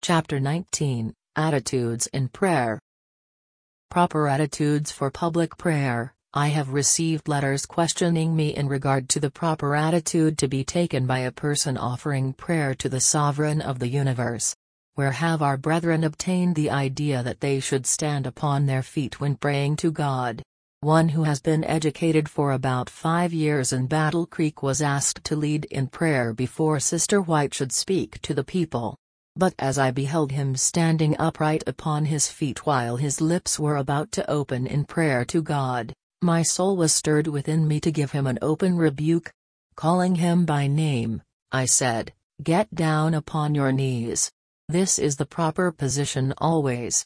Chapter 19, Attitudes in Prayer. Proper attitudes for public prayer. I have received letters questioning me in regard to the proper attitude to be taken by a person offering prayer to the Sovereign of the universe. Where have our brethren obtained the idea that they should stand upon their feet when praying to God? One who has been educated for about 5 years in Battle Creek was asked to lead in prayer before Sister White should speak to the people. But as I beheld him standing upright upon his feet while his lips were about to open in prayer to God, my soul was stirred within me to give him an open rebuke. Calling him by name, I said, "Get down upon your knees. This is the proper position always."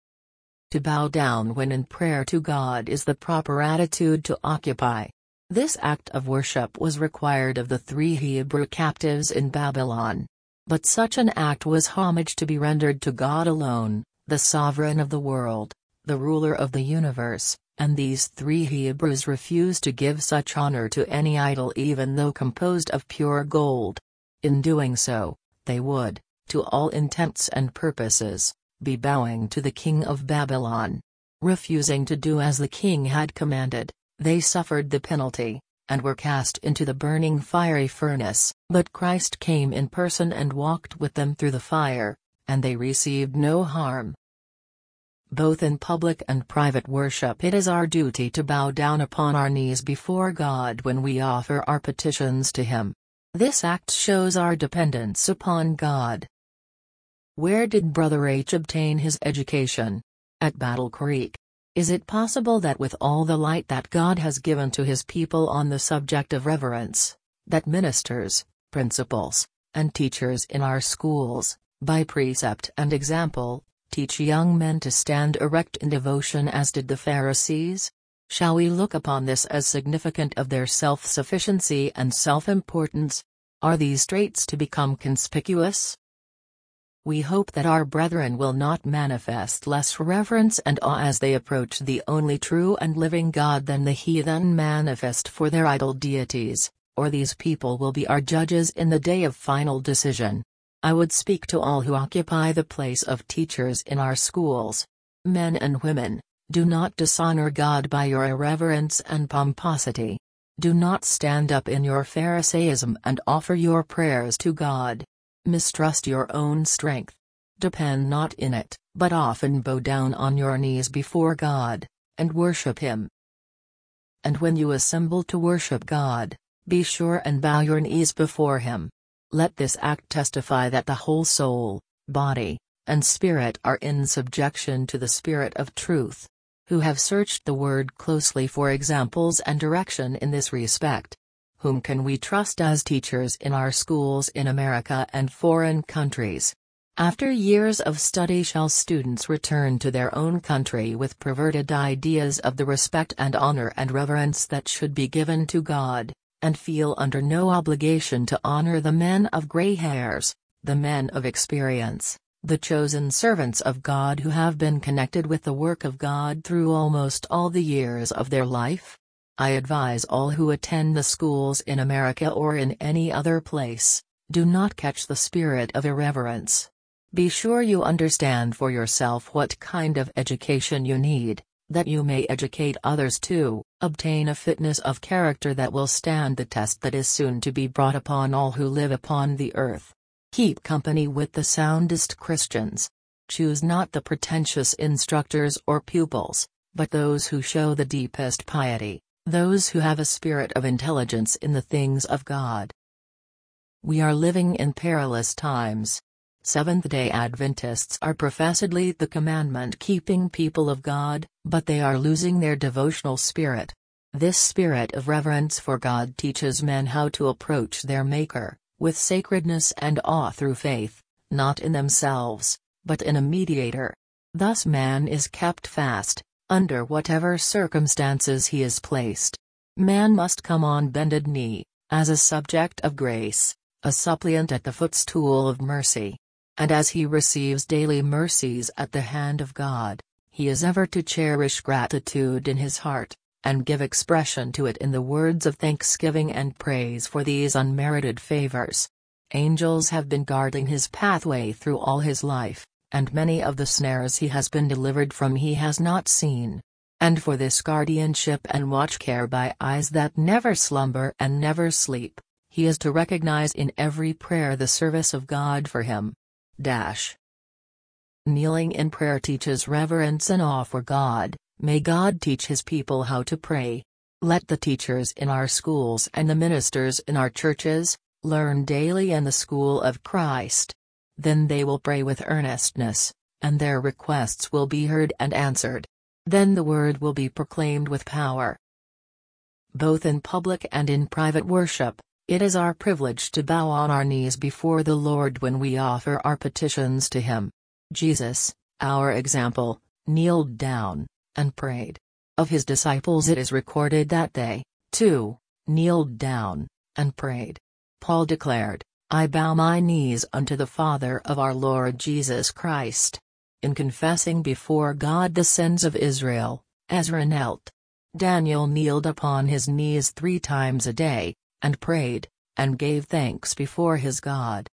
To bow down when in prayer to God is the proper attitude to occupy. This act of worship was required of the 3 Hebrew captives in Babylon. But such an act was homage to be rendered to God alone, the Sovereign of the world, the ruler of the universe, and these 3 Hebrews refused to give such honor to any idol even though composed of pure gold. In doing so, they would, to all intents and purposes, be bowing to the king of Babylon. Refusing to do as the king had commanded, they suffered the penalty, and were cast into the burning fiery furnace. But Christ came in person and walked with them through the fire, and they received no harm. Both in public and private worship it is our duty to bow down upon our knees before God when we offer our petitions to Him. This act shows our dependence upon God. Where did Brother H. obtain his education? At Battle Creek. Is it possible that with all the light that God has given to His people on the subject of reverence, that ministers, principals, and teachers in our schools, by precept and example, teach young men to stand erect in devotion as did the Pharisees? Shall we look upon this as significant of their self-sufficiency and self-importance? Are these traits to become conspicuous? We hope that our brethren will not manifest less reverence and awe as they approach the only true and living God than the heathen manifest for their idol deities, or these people will be our judges in the day of final decision. I would speak to all who occupy the place of teachers in our schools. Men and women, do not dishonor God by your irreverence and pomposity. Do not stand up in your Pharisaism and offer your prayers to God. Mistrust your own strength. Depend not in it, but often bow down on your knees before God, and worship Him. And when you assemble to worship God, be sure and bow your knees before Him. Let this act testify that the whole soul, body, and spirit are in subjection to the Spirit of truth, who have searched the Word closely for examples and direction in this respect. Whom can we trust as teachers in our schools in America and foreign countries? After years of study, shall students return to their own country with perverted ideas of the respect and honor and reverence that should be given to God, and feel under no obligation to honor the men of gray hairs, the men of experience, the chosen servants of God who have been connected with the work of God through almost all the years of their life? I advise all who attend the schools in America or in any other place, do not catch the spirit of irreverence. Be sure you understand for yourself what kind of education you need, that you may educate others too. Obtain a fitness of character that will stand the test that is soon to be brought upon all who live upon the earth. Keep company with the soundest Christians. Choose not the pretentious instructors or pupils, but those who show the deepest piety. Those who have a spirit of intelligence in the things of God. We are living in perilous times. Seventh-day Adventists are professedly the commandment-keeping people of God, but they are losing their devotional spirit. This spirit of reverence for God teaches men how to approach their Maker, with sacredness and awe through faith, not in themselves, but in a mediator. Thus man is kept fast, under whatever circumstances he is placed. Man must come on bended knee, as a subject of grace, a suppliant at the footstool of mercy. And as he receives daily mercies at the hand of God, he is ever to cherish gratitude in his heart, and give expression to it in the words of thanksgiving and praise for these unmerited favors. Angels have been guarding his pathway through all his life, and many of the snares he has been delivered from he has not seen. And for this guardianship and watch care by eyes that never slumber and never sleep, he is to recognize in every prayer the service of God for him. Kneeling in prayer teaches reverence and awe for God. May God teach his people how to pray. Let the teachers in our schools and the ministers in our churches learn daily in the school of Christ. Then they will pray with earnestness, and their requests will be heard and answered. Then the word will be proclaimed with power. Both in public and in private worship, it is our privilege to bow on our knees before the Lord when we offer our petitions to him. Jesus, our example, kneeled down and prayed. Of his disciples it is recorded that they, too, kneeled down and prayed. Paul declared, "I bow my knees unto the Father of our Lord Jesus Christ." In confessing before God the sins of Israel, Ezra knelt. Daniel kneeled upon his knees 3 times a day, and prayed, and gave thanks before his God.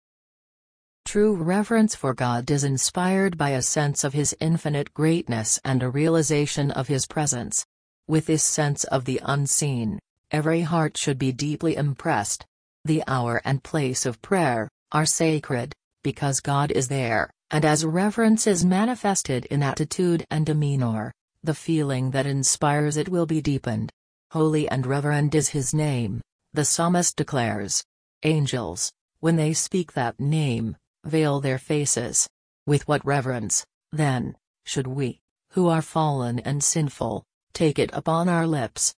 True reverence for God is inspired by a sense of his infinite greatness and a realization of his presence. With this sense of the unseen, every heart should be deeply impressed. The hour and place of prayer are sacred, because God is there, and as reverence is manifested in attitude and demeanor, the feeling that inspires it will be deepened. Holy and reverend is his name, the psalmist declares. Angels, when they speak that name, veil their faces. With what reverence, then, should we, who are fallen and sinful, take it upon our lips?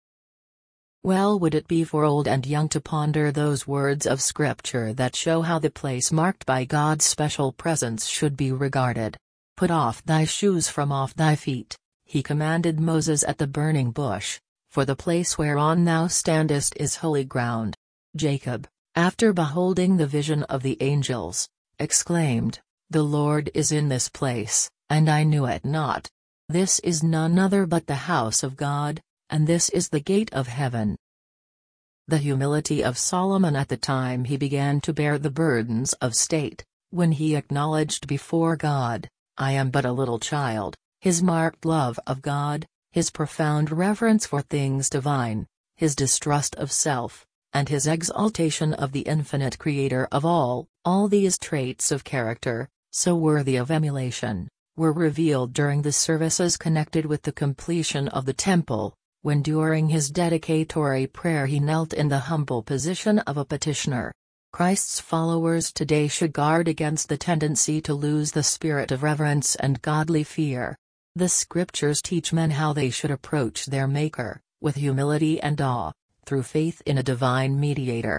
Well would it be for old and young to ponder those words of Scripture that show how the place marked by God's special presence should be regarded. "Put off thy shoes from off thy feet," he commanded Moses at the burning bush, "for the place whereon thou standest is holy ground." Jacob, after beholding the vision of the angels, exclaimed, "The Lord is in this place, and I knew it not. This is none other but the house of God, and this is the gate of heaven." The humility of Solomon at the time he began to bear the burdens of state, when he acknowledged before God, "I am but a little child," his marked love of God, his profound reverence for things divine, his distrust of self, and his exaltation of the infinite Creator of all these traits of character, so worthy of emulation, were revealed during the services connected with the completion of the temple, when during his dedicatory prayer he knelt in the humble position of a petitioner. Christ's followers today should guard against the tendency to lose the spirit of reverence and godly fear. The Scriptures teach men how they should approach their Maker, with humility and awe, through faith in a divine mediator.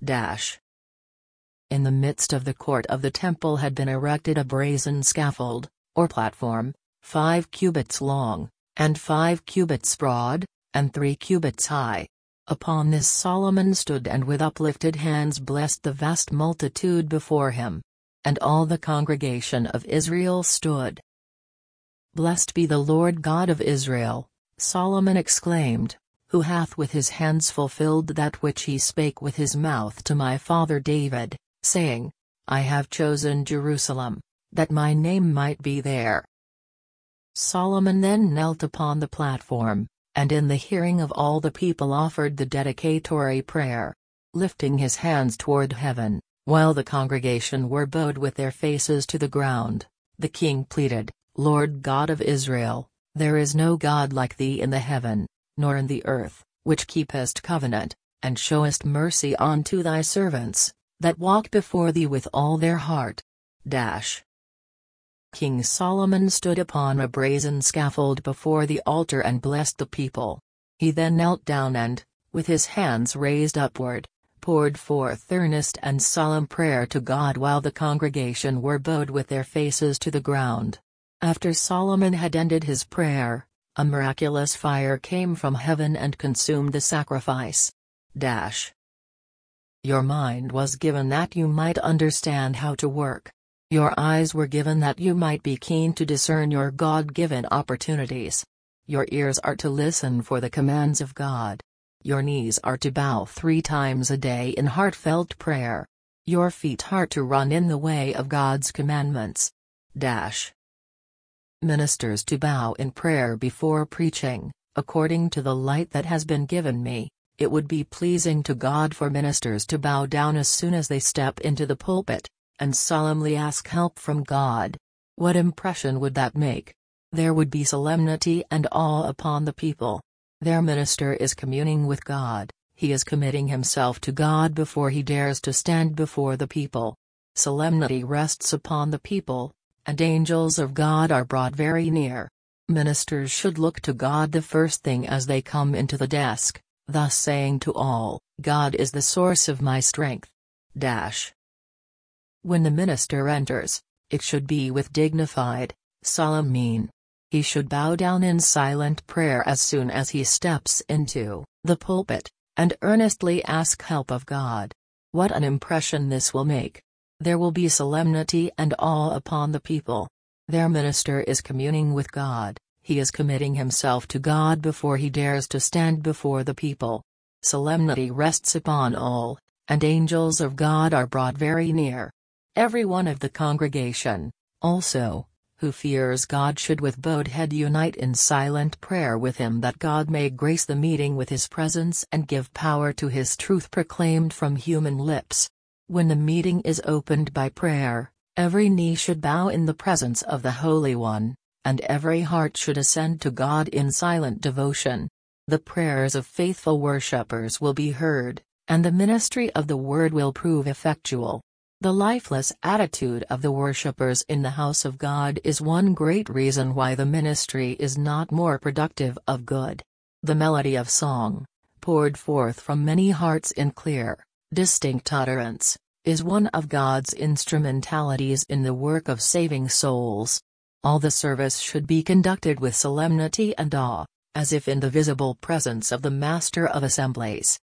In the midst of the court of the temple had been erected a brazen scaffold, or platform, 5 cubits long, and 5 cubits broad, and 3 cubits high. Upon this Solomon stood and with uplifted hands blessed the vast multitude before him. And all the congregation of Israel stood. "Blessed be the Lord God of Israel," Solomon exclaimed, "who hath with his hands fulfilled that which he spake with his mouth to my father David, saying, I have chosen Jerusalem, that my name might be there." Solomon then knelt upon the platform, and in the hearing of all the people offered the dedicatory prayer. Lifting his hands toward heaven, while the congregation were bowed with their faces to the ground, the king pleaded, "Lord God of Israel, there is no God like thee in the heaven, nor in the earth, which keepest covenant, and showest mercy unto thy servants, that walk before thee with all their heart." King Solomon stood upon a brazen scaffold before the altar and blessed the people. He then knelt down and, with his hands raised upward, poured forth earnest and solemn prayer to God while the congregation were bowed with their faces to the ground. After Solomon had ended his prayer, a miraculous fire came from heaven and consumed the sacrifice. Your mind was given that you might understand how to work. Your eyes were given that you might be keen to discern your God-given opportunities. Your ears are to listen for the commands of God. Your knees are to bow 3 times a day in heartfelt prayer. Your feet are to run in the way of God's commandments. Ministers to bow in prayer before preaching. According to the light that has been given me, it would be pleasing to God for ministers to bow down as soon as they step into the pulpit, and solemnly ask help from God. What impression would that make? There would be solemnity and awe upon the people. Their minister is communing with God, he is committing himself to God before he dares to stand before the people. Solemnity rests upon the people, and angels of God are brought very near. Ministers should look to God the first thing as they come into the desk, thus saying to all, God is the source of my strength. When the minister enters, it should be with dignified, solemn mien. He should bow down in silent prayer as soon as he steps into the pulpit, and earnestly ask help of God. What an impression this will make! There will be solemnity and awe upon the people. Their minister is communing with God, he is committing himself to God before he dares to stand before the people. Solemnity rests upon all, and angels of God are brought very near. Every one of the congregation, also, who fears God should with bowed head unite in silent prayer with him, that God may grace the meeting with his presence and give power to his truth proclaimed from human lips. When the meeting is opened by prayer, every knee should bow in the presence of the Holy One, and every heart should ascend to God in silent devotion. The prayers of faithful worshippers will be heard, and the ministry of the word will prove effectual. The lifeless attitude of the worshippers in the house of God is one great reason why the ministry is not more productive of good. The melody of song, poured forth from many hearts in clear, distinct utterance, is one of God's instrumentalities in the work of saving souls. All the service should be conducted with solemnity and awe, as if in the visible presence of the Master of Assemblies.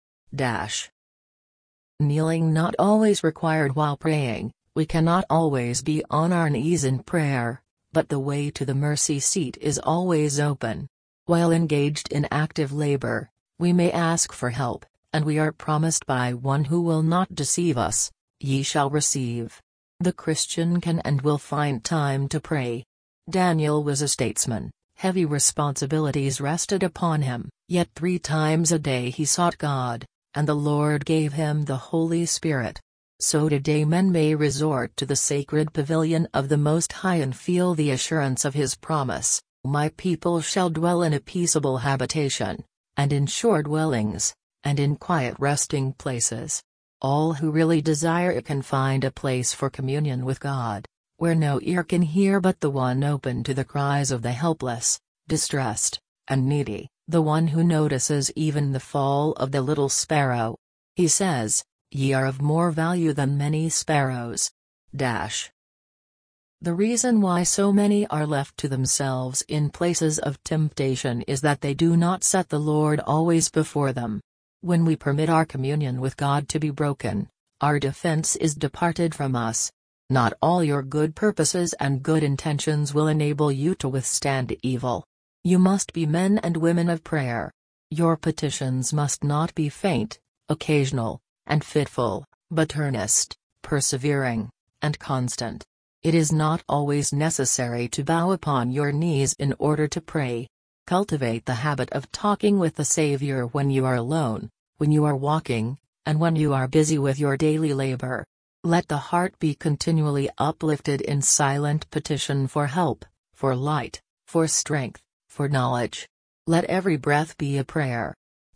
Kneeling not always required while praying. We cannot always be on our knees in prayer, but the way to the mercy seat is always open. While engaged in active labor, we may ask for help, and we are promised by one who will not deceive us, ye shall receive. The Christian can and will find time to pray. Daniel was a statesman, heavy responsibilities rested upon him, yet 3 times a day he sought God, and the Lord gave him the Holy Spirit. So today men may resort to the sacred pavilion of the Most High and feel the assurance of His promise, my people shall dwell in a peaceable habitation, and in sure dwellings, and in quiet resting places. All who really desire it can find a place for communion with God, where no ear can hear but the one open to the cries of the helpless, distressed, and needy, the one who notices even the fall of the little sparrow. He says, "Ye are of more value than many sparrows." The reason why so many are left to themselves in places of temptation is that they do not set the Lord always before them. When we permit our communion with God to be broken, our defense is departed from us. Not all your good purposes and good intentions will enable you to withstand evil. You must be men and women of prayer. Your petitions must not be faint, occasional, and fitful, but earnest, persevering, and constant. It is not always necessary to bow upon your knees in order to pray. Cultivate the habit of talking with the Savior when you are alone, when you are walking, and when you are busy with your daily labor. Let the heart be continually uplifted in silent petition for help, for light, for strength, for knowledge. Let every breath be a prayer.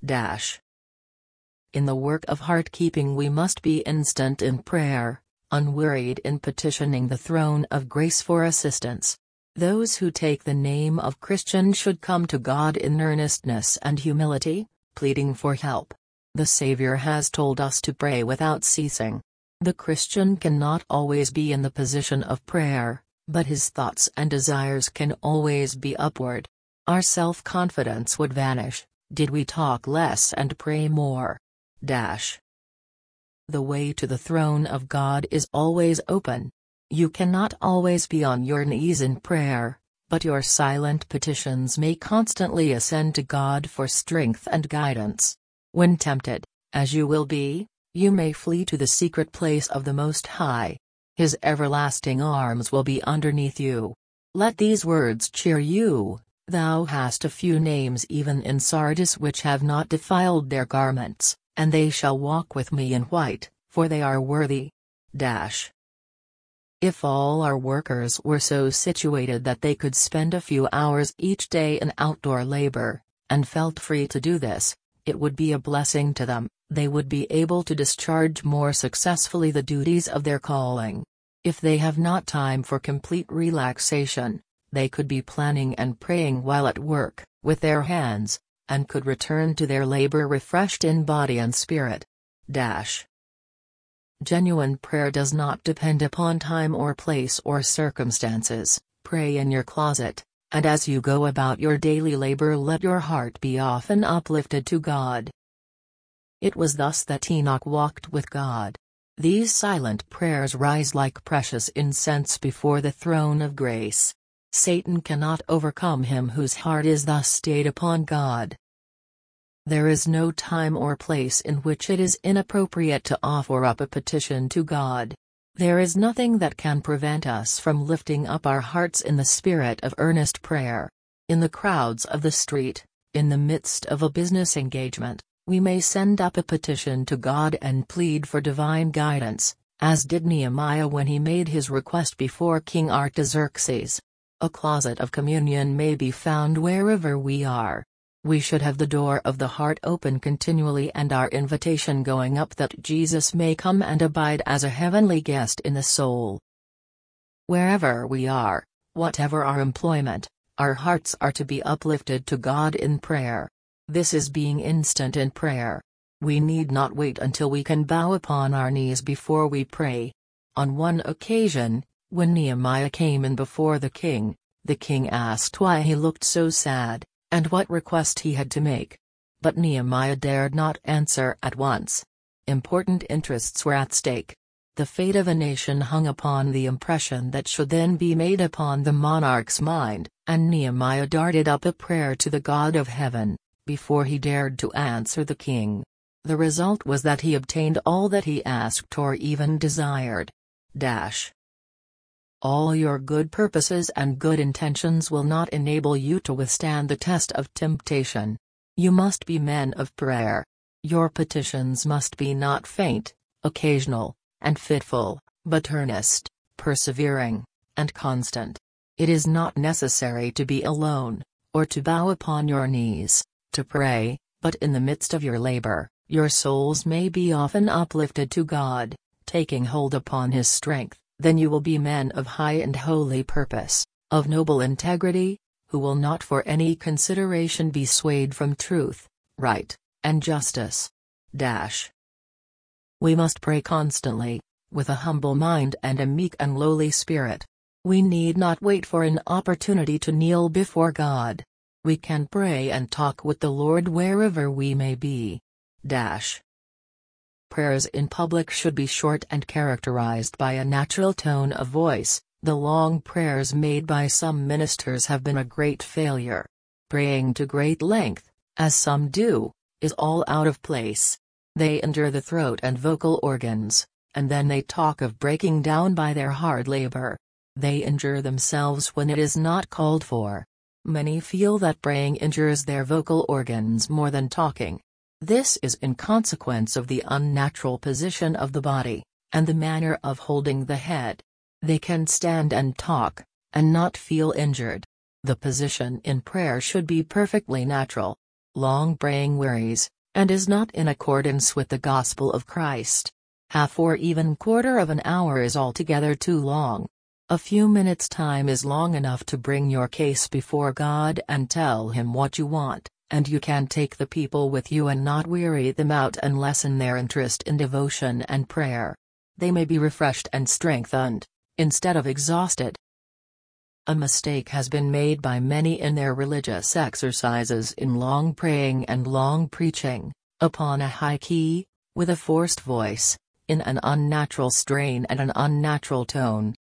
In the work of heart-keeping we must be instant in prayer, unwearied in petitioning the throne of grace for assistance. Those who take the name of Christian should come to God in earnestness and humility, pleading for help. The Savior has told us to pray without ceasing. The Christian cannot always be in the position of prayer, but his thoughts and desires can always be upward. Our self-confidence would vanish, did we talk less and pray more. The way to the throne of God is always open. You cannot always be on your knees in prayer, but your silent petitions may constantly ascend to God for strength and guidance. When tempted, as you will be, You may flee to the secret place of the Most High. His everlasting arms will be underneath you. Let these words cheer you. Thou hast a few names even in Sardis which have not defiled their garments, and they shall walk with me in white, for they are worthy. If all our workers were so situated that they could spend a few hours each day in outdoor labor, and felt free to do this, it would be a blessing to them. They would be able to discharge more successfully the duties of their calling. If they have not time for complete relaxation, they could be planning and praying while at work, with their hands, and could return to their labor refreshed in body and spirit. Genuine prayer does not depend upon time or place or circumstances. Pray in your closet, and as you go about your daily labor let your heart be often uplifted to God. It was thus that Enoch walked with God. These silent prayers rise like precious incense before the throne of grace. Satan cannot overcome him whose heart is thus stayed upon God. There is no time or place in which it is inappropriate to offer up a petition to God. There is nothing that can prevent us from lifting up our hearts in the spirit of earnest prayer. In the crowds of the street, in the midst of a business engagement, we may send up a petition to God and plead for divine guidance, as did Nehemiah when he made his request before King Artaxerxes. A closet of communion may be found wherever we are. We should have the door of the heart open continually and our invitation going up that Jesus may come and abide as a heavenly guest in the soul. Wherever we are, whatever our employment, our hearts are to be uplifted to God in prayer. This is being instant in prayer. We need not wait until we can bow upon our knees before we pray. On one occasion, when Nehemiah came in before the king asked why he looked so sad, and what request he had to make. But Nehemiah dared not answer at once. Important interests were at stake. The fate of a nation hung upon the impression that should then be made upon the monarch's mind, and Nehemiah darted up a prayer to the God of heaven, before he dared to answer the king. The result was that he obtained all that he asked or even desired. All your good purposes and good intentions will not enable you to withstand the test of temptation. You must be men of prayer. Your petitions must be not faint, occasional, and fitful, but earnest, persevering, and constant. It is not necessary to be alone, or to bow upon your knees, to pray, but in the midst of your labor, your souls may be often uplifted to God, taking hold upon His strength. Then you will be men of high and holy purpose, of noble integrity, who will not for any consideration be swayed from truth, right, and justice. We must pray constantly, with a humble mind and a meek and lowly spirit. We need not wait for an opportunity to kneel before God. We can pray and talk with the Lord wherever we may be. Prayers in public should be short and characterized by a natural tone of voice. The long prayers made by some ministers have been a great failure. Praying to great length, as some do, is all out of place. They injure the throat and vocal organs, and then they talk of breaking down by their hard labor. They injure themselves when it is not called for. Many feel that praying injures their vocal organs more than talking. This is in consequence of the unnatural position of the body, and the manner of holding the head. They can stand and talk, and not feel injured. The position in prayer should be perfectly natural. Long praying wearies, and is not in accordance with the gospel of Christ. Half or even quarter of an hour is altogether too long. A few minutes' time is long enough to bring your case before God and tell Him what you want. And you can take the people with you and not weary them out and lessen their interest in devotion and prayer. They may be refreshed and strengthened, instead of exhausted. A mistake has been made by many in their religious exercises in long praying and long preaching, upon a high key, with a forced voice, in an unnatural strain and an unnatural tone.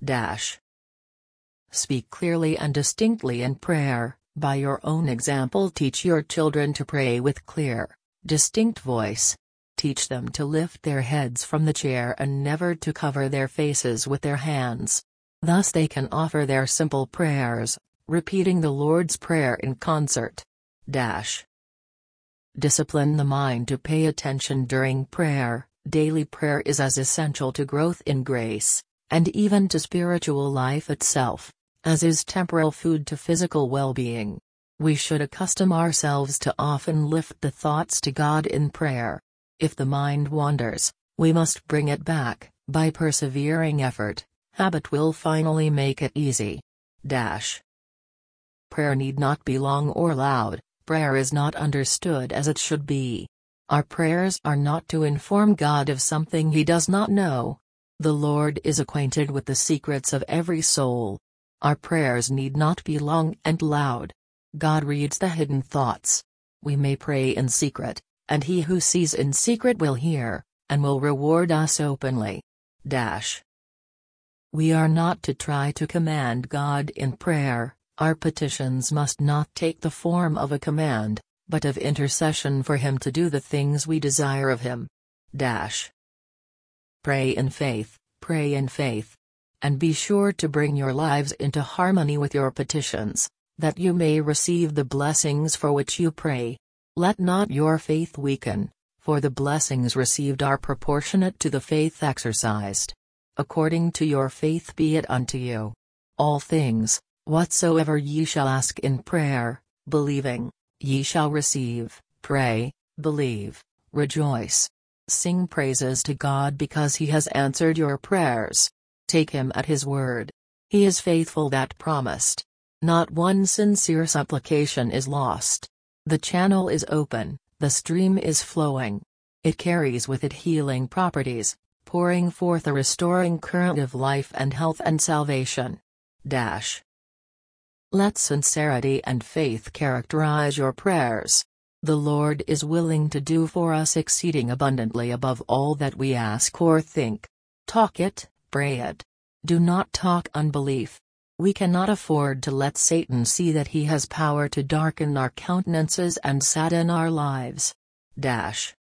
Speak clearly and distinctly in prayer. By your own example teach your children to pray with clear, distinct voice. teach them to lift their heads from the chair and never to cover their faces with their hands. Thus they can offer their simple prayers, repeating the Lord's Prayer in concert. Discipline the mind to pay attention during prayer. Daily prayer is as essential to growth in grace, and even to spiritual life itself, as is temporal food to physical well-being. We should accustom ourselves to often lift the thoughts to God in prayer. If the mind wanders, we must bring it back. By persevering effort, habit will finally make it easy. Prayer need not be long or loud. Prayer is not understood as it should be. Our prayers are not to inform God of something He does not know. The Lord is acquainted with the secrets of every soul. Our prayers need not be long and loud. God reads the hidden thoughts. We may pray in secret, and He who sees in secret will hear, and will reward us openly. We are not to try to command God in prayer. Our petitions must not take the form of a command, but of intercession for Him to do the things we desire of Him. Pray in faith, and be sure to bring your lives into harmony with your petitions, that you may receive the blessings for which you pray. Let not your faith weaken, for the blessings received are proportionate to the faith exercised. According to your faith be it unto you. All things, whatsoever ye shall ask in prayer, believing, ye shall receive. Pray, believe, rejoice. Sing praises to God because He has answered your prayers. Take Him at His word. He is faithful that promised. Not one sincere supplication is lost. The channel is open, the stream is flowing. It carries with it healing properties, pouring forth a restoring current of life and health and salvation. Let sincerity and faith characterize your prayers. The Lord is willing to do for us exceeding abundantly above all that we ask or think. Talk it, pray it. Do not talk unbelief. We cannot afford to let Satan see that he has power to darken our countenances and sadden our lives.